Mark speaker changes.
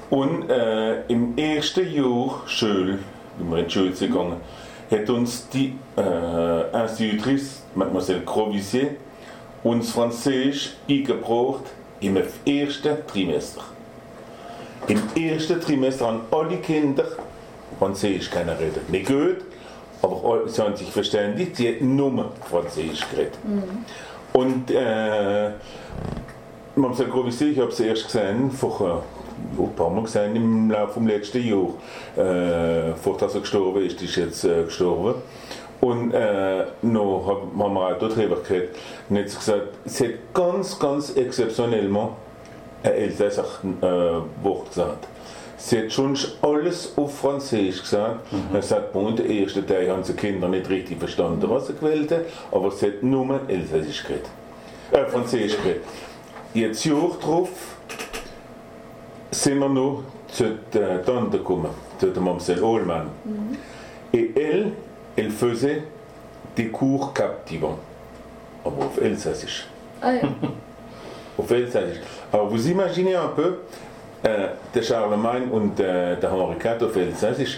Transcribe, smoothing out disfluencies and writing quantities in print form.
Speaker 1: Und im ersten Jahr Schule, wie wir in die Schule sind gegangen, hat uns die Institutrice, Mademoiselle Crovissier, uns Französisch beigebracht im ersten Trimester. Im ersten Trimester haben alle Kinder Französisch reden. Nicht gut, aber sie haben sich verständigt, sie haben nur Französisch geredet. Und Mademoiselle Crovissier, ich habe sie erst gesehen, vor ein paar Mal gesehen im Laufe des letzten Jahres. Vor dass er gestorben ist, ist jetzt gestorben. Und noch haben wir auch darüber geredet. Und hat sie gesagt, sie hat ganz exceptionnell ein Elsässer Wort gesagt. Sie hat schon alles auf Französisch gesagt. Er sagt, bon, den ersten Teil haben die Kinder nicht richtig verstanden, was sie gewählt haben, aber sie hat nur Elsässisch geredet. Französisch geredet. Jetzt Jahr darauf sind wir noch zu der Tante gekommen, zu der Mademoiselle Allman. Et elle faisait des cours captivants. Aber auf Elsassisch.
Speaker 2: Ah ja.
Speaker 1: Auf Elsassisch. Aber vous imaginez un peu, der Charlemagne und der Henri IV auf Elsassisch,